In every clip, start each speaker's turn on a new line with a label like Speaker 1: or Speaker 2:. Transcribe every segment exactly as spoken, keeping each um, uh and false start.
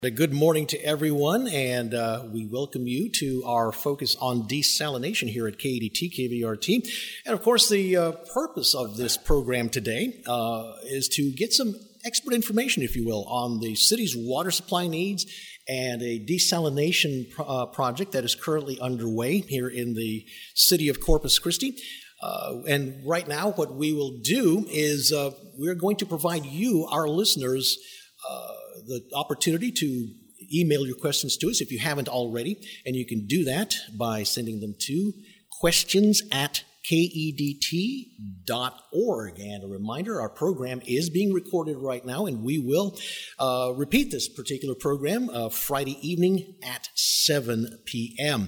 Speaker 1: Good morning to everyone, and uh, we welcome you to our focus on desalination here at K E D T, K V R T. And of course, the uh, purpose of this program today uh, is to get some expert information, if you will, on the city's water supply needs and a desalination pro- uh, project that is currently underway here in the city of Corpus Christi. Uh, and right now, what we will do is uh, we're going to provide you, our listeners, uh, the opportunity to email your questions to us if you haven't already, and you can do that by sending them to questions at K E D T dot org. And a reminder, our program is being recorded right now, and we will uh, repeat this particular program uh, Friday evening at seven p.m.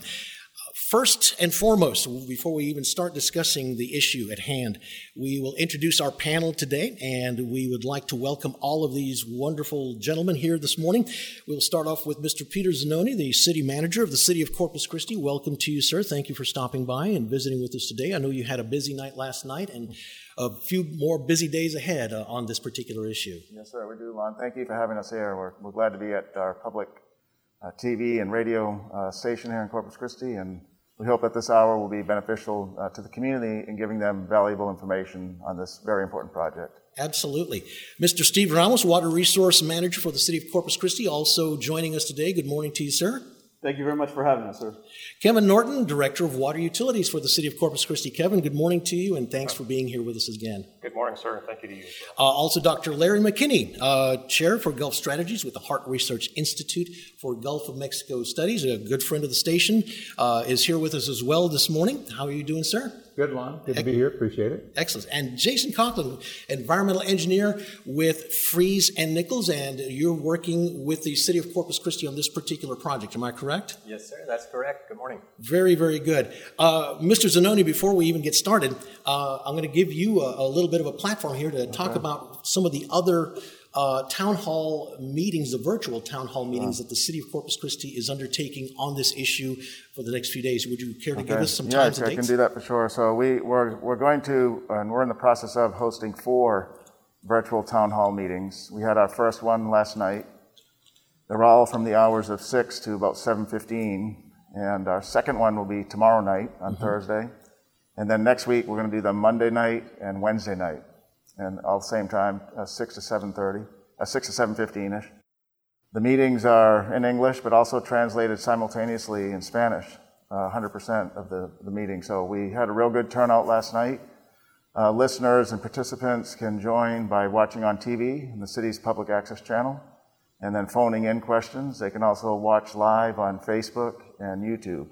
Speaker 1: First and foremost, before we even start discussing the issue at hand, we will introduce our panel today, and we would like to welcome all of these wonderful gentlemen here this morning. We'll start off with Mister Peter Zanoni, the city manager of the city of Corpus Christi. Welcome to you, sir. Thank you for stopping by and visiting with us today. I know you had a busy night last night and a few more busy days ahead uh, on this particular issue.
Speaker 2: Yes, sir, we do, Lon. Thank you for having us here. We're, we're glad to be at our public uh, T V and radio uh, station here in Corpus Christi, and we hope that this hour will be beneficial uh, to the community in giving them valuable information on this very important project.
Speaker 1: Absolutely. Mister Steve Ramos, Water Resource Manager for the City of Corpus Christi, also joining us today. Good morning to you, sir.
Speaker 3: Thank you very much for having us, sir.
Speaker 1: Kevin Norton, Director of Water Utilities for the City of Corpus Christi. Kevin, good morning to you, and thanks for being here with us again.
Speaker 4: Good morning, sir. Thank you to you.
Speaker 1: Uh, also, Doctor Larry McKinney, uh, Chair for Gulf Strategies with the Hart Research Institute for Gulf of Mexico Studies, a good friend of the station, uh, is here with us as well this morning. How are you doing, sir?
Speaker 5: Good, Lon. Good to be here. Appreciate it.
Speaker 1: Excellent. And Jason Conklin, environmental engineer with Freeze and Nichols, and you're working with the City of Corpus Christi on this particular project. Am I correct?
Speaker 4: Yes, sir. That's correct. Good morning.
Speaker 1: Very, very good. Uh, Mister Zanoni, before we even get started, uh, I'm going to give you a, a little bit of a platform here to okay. talk about some of the other Uh, town hall meetings, the virtual town hall meetings that the City of Corpus Christi is undertaking on this issue for the next few days. Would you care to
Speaker 2: okay.
Speaker 1: give us some
Speaker 2: yeah,
Speaker 1: times and
Speaker 2: dates? Yeah, I can do that for sure. So we, we're, we're going to, and we're in the process of hosting four virtual town hall meetings. We had our first one last night. They're all from the hours of six to about seven fifteen. And our second one will be tomorrow night on mm-hmm. Thursday. And then next week, we're going to do them Monday night and Wednesday night. And all the same time, uh, six to seven thirty, uh, six to seven fifteen-ish. The meetings are in English, but also translated simultaneously in Spanish, uh, one hundred percent of the, the meeting. So we had a real good turnout last night. Uh, listeners and participants can join by watching on T V in the city's public access channel, and then phoning in questions. They can also watch live on Facebook and YouTube.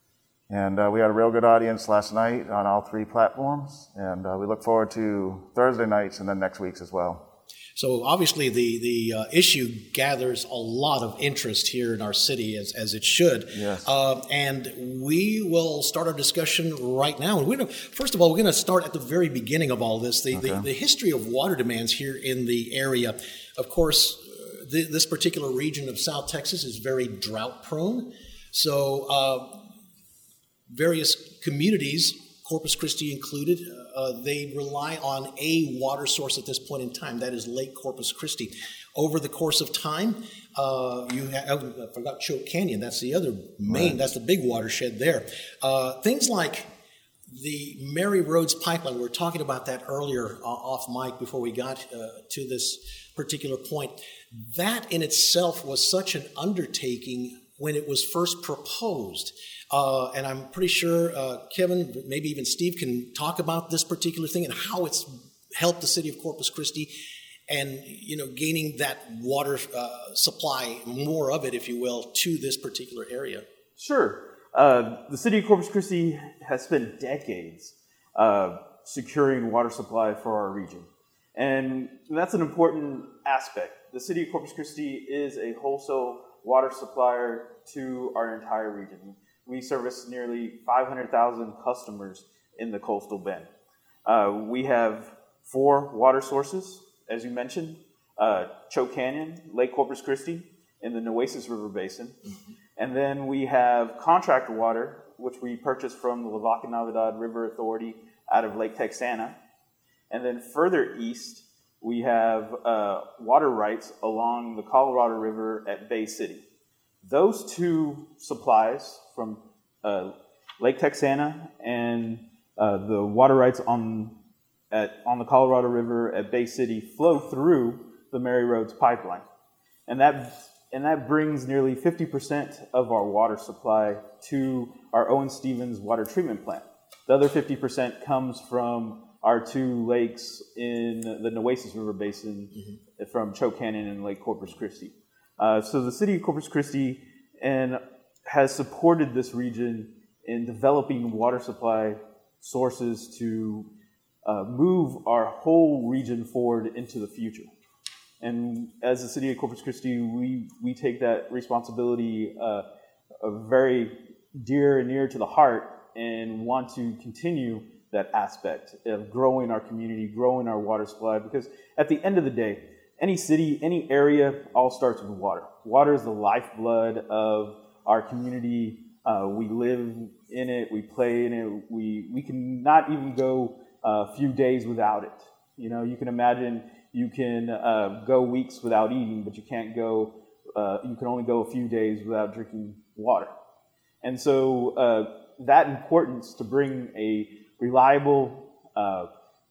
Speaker 2: And uh, we had a real good audience last night on all three platforms, and uh, we look forward to Thursday nights and then next week's as well.
Speaker 1: So obviously the, the uh, issue gathers a lot of interest here in our city, as, as it should.
Speaker 2: Yes.
Speaker 1: Uh, and we will start our discussion right now. And we're gonna, first of all, we're going to start at the very beginning of all this, the, okay. the, the history of water demands here in the area. Of course, th- this particular region of South Texas is very drought prone. So uh, various communities, Corpus Christi included, uh, they rely on a water source at this point in time. That is Lake Corpus Christi. Over the course of time, uh, you have, I forgot Choke Canyon. That's the other main, right. That's the big watershed there. Uh, things like the Mary Rhodes Pipeline, we were talking about that earlier uh, off mic before we got uh, to this particular point. That in itself was such an undertaking when it was first proposed. Uh, and I'm pretty sure uh, Kevin, maybe even Steve, can talk about this particular thing and how it's helped the city of Corpus Christi and, you know, gaining that water uh, supply, more of it, if you will, to this particular area.
Speaker 3: Sure. Uh, the city of Corpus Christi has spent decades uh, securing water supply for our region. And that's an important aspect. The city of Corpus Christi is a wholesale water supplier to our entire region. We service nearly five hundred thousand customers in the coastal bend. Uh, we have four water sources, as you mentioned, uh, Choke Canyon, Lake Corpus Christi, in the Nueces River Basin. Mm-hmm. And then we have contract water, which we purchase from the Lavaca Navidad River Authority out of Lake Texana. And then further east, we have uh, water rights along the Colorado River at Bay City. Those two supplies from uh, Lake Texana and uh, the water rights on at on the Colorado River at Bay City flow through the Mary Rhodes pipeline, and that and that brings nearly fifty percent of our water supply to our Owen Stevens water treatment plant. The other fifty percent comes from our two lakes in the Nueces River Basin, mm-hmm. from Choke Canyon and Lake Corpus Christi. Uh, so the city of Corpus Christi and has supported this region in developing water supply sources to uh, move our whole region forward into the future. And as the city of Corpus Christi, we, we take that responsibility uh, very dear and near to the heart and want to continue that aspect of growing our community, growing our water supply, because at the end of the day, any city, any area, all starts with water. Water is the lifeblood of our community. Uh, we live in it, we play in it, we, we can not even go a few days without it. You know, you can imagine you can uh, go weeks without eating, but you can't go, uh, you can only go a few days without drinking water. And so uh, that importance to bring a reliable uh,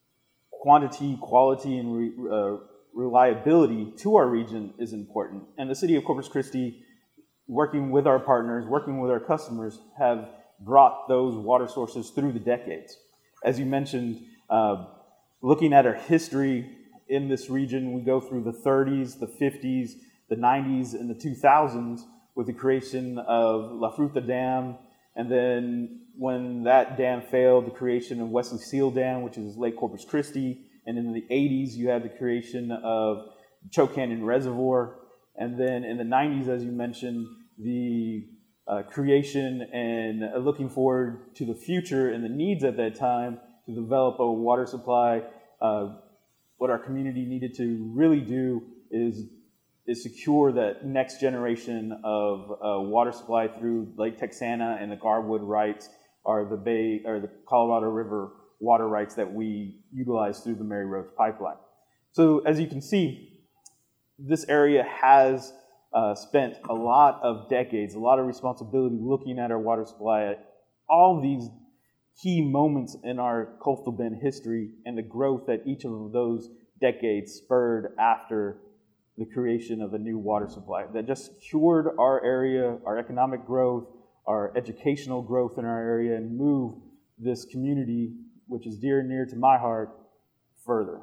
Speaker 3: quantity, quality, and re, uh, reliability to our region is important. And the city of Corpus Christi, working with our partners, working with our customers, have brought those water sources through the decades. As you mentioned, uh, looking at our history in this region, we go through the thirties, the fifties, the nineties, and the two thousands with the creation of La Fruta Dam, and then when that dam failed, the creation of Wesley Seal Dam, which is Lake Corpus Christi, and in the eighties, you had the creation of Choke Canyon Reservoir, and then in the nineties, as you mentioned, the uh, creation and uh, looking forward to the future and the needs at that time to develop a water supply. Uh, what our community needed to really do is is secure that next generation of uh, water supply through Lake Texana, and the Garwood rights are the Bay or the Colorado River water rights that we utilize through the Mary Rhodes pipeline. So as you can see, this area has uh, spent a lot of decades, a lot of responsibility looking at our water supply at all these key moments in our coastal bend history and the growth that each of those decades spurred after the creation of a new water supply that just secured our area, our economic growth, our educational growth in our area, and moved this community, which is dear and near to my heart, further.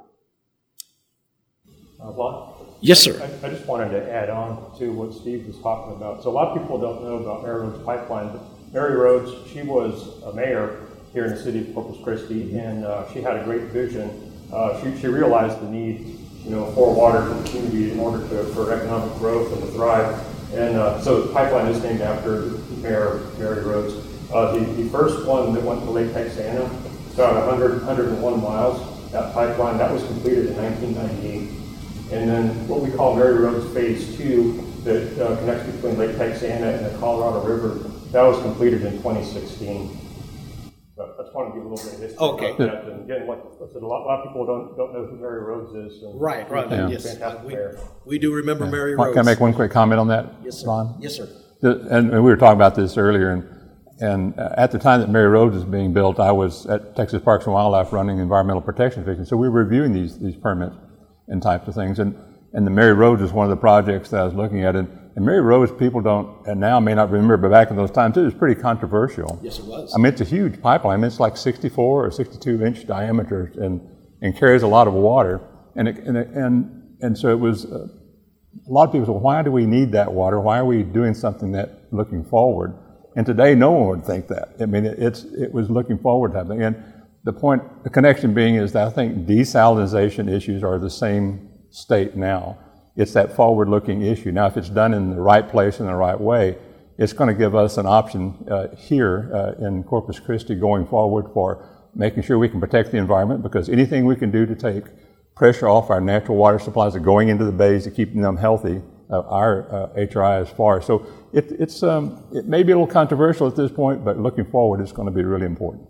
Speaker 5: Uh, Lon?
Speaker 1: Yes, sir.
Speaker 5: I, I just wanted to add on to what Steve was talking about. So a lot of people don't know about Mary Rhodes Pipeline, but Mary Rhodes, she was a mayor here in the city of Corpus Christi, and uh, she had a great vision. Uh, she, she realized the need, you know, for water for the community in order to, for economic growth and to thrive. And uh, so the pipeline is named after Mayor Mary Rhodes. Uh, the, the first one that went to Lake Texana, it's about one hundred, one hundred one miles. That pipeline, that was completed in nineteen ninety-eight. And then what we call Mary Rhodes Phase two, that uh, connects between Lake Texana and the Colorado River, that was completed in twenty sixteen. So I just want to give a little bit of history
Speaker 1: okay.
Speaker 5: about that. And again, like I said, a lot, a lot of people don't don't know who Mary Rhodes is. And
Speaker 1: right, right.
Speaker 5: Yeah.
Speaker 1: Yes,
Speaker 5: Fantastic
Speaker 1: we,
Speaker 5: mayor.
Speaker 1: we do remember
Speaker 6: yeah.
Speaker 1: Mary
Speaker 6: Can
Speaker 1: Rhodes.
Speaker 6: I make one quick comment on that,
Speaker 1: Yes, sir.
Speaker 6: Ron?
Speaker 1: Yes, sir.
Speaker 6: The, and, and we were talking about this earlier, and and at the time that Mary Rhodes was being built, I was at Texas Parks and Wildlife running environmental protection division. So we were reviewing these these permits and types of things, and and the Mary Rhodes is one of the projects that I was looking at, and, and Mary Rhodes, people don't, and now may not remember, but back in those times, it was pretty controversial.
Speaker 1: Yes, it was.
Speaker 6: I mean, it's a huge pipeline. I mean, it's like sixty-four or sixty-two inch diameter, and and carries a lot of water, and it, and it, and and so it was. Uh, a lot of people say, well, why do we need that water? Why are we doing something that looking forward? And today, no one would think that. I mean, it, it's it was looking forward to something. And the point, the connection being is that I think desalinization issues are the same state now. It's that forward-looking issue. Now, if it's done in the right place in the right way, it's going to give us an option uh, here uh, in Corpus Christi going forward for making sure we can protect the environment, because anything we can do to take pressure off our natural water supplies that are going into the bays to keep them healthy, uh, our uh, H R I is far. So it, it's um, it may be a little controversial at this point, but looking forward, it's going to be really important.